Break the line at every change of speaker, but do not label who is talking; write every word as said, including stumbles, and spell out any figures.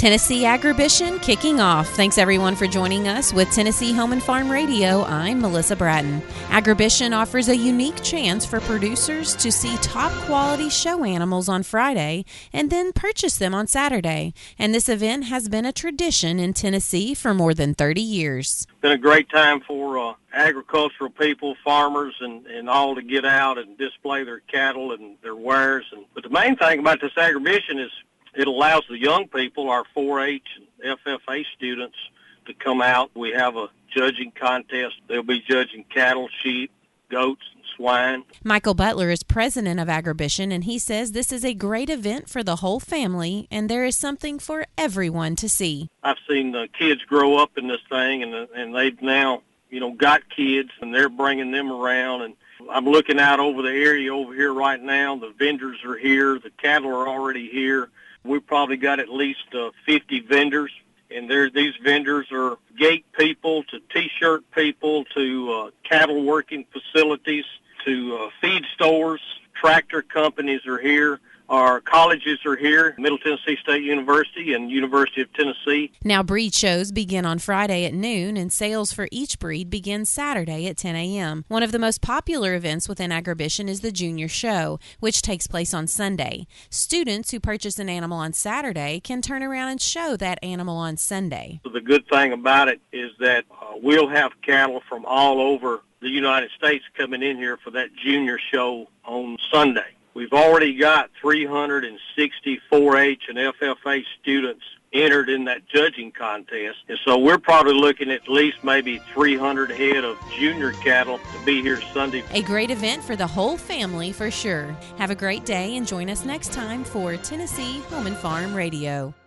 Tennessee Agribition kicking off. Thanks everyone for joining us with Tennessee Home and Farm Radio. I'm Melissa Bratton. Agribition offers a unique chance for producers to see top quality show animals on Friday and then purchase them on Saturday. And this event has been a tradition in Tennessee for more than thirty years.
It's been a great time for uh, agricultural people, farmers, and, and all to get out and display their cattle and their wares. And, but the main thing about this Agribition is it allows the young people, our four H and F F A students, to come out. We have a judging contest. They'll be judging cattle, sheep, goats, and swine.
Michael Butler is president of Agribition, and he says this is a great event for the whole family, and there is something for everyone to see.
I've seen the kids grow up in this thing, and and they've now, you know, got kids, and they're bringing them around. And I'm looking out over the area over here right now. The vendors are here. The cattle are already here. We've probably got at least uh, fifty vendors, and there, these vendors are gate people to T-shirt people to uh, cattle working facilities to uh, feed stores. Tractor companies are here. Our colleges are here, Middle Tennessee State University and University of Tennessee.
Now, breed shows begin on Friday at noon, and sales for each breed begin Saturday at ten a.m. One of the most popular events within Agribition is the Junior Show, which takes place on Sunday. Students who purchase an animal on Saturday can turn around and show that animal on Sunday.
So the good thing about it is that uh, we'll have cattle from all over the United States coming in here for that Junior Show on Sunday. We've already got three hundred sixty four H and F F A students entered in that judging contest. And so we're probably looking at least maybe three hundred head of junior cattle to be here Sunday.
A great event for the whole family for sure. Have a great day and join us next time for Tennessee Home and Farm Radio.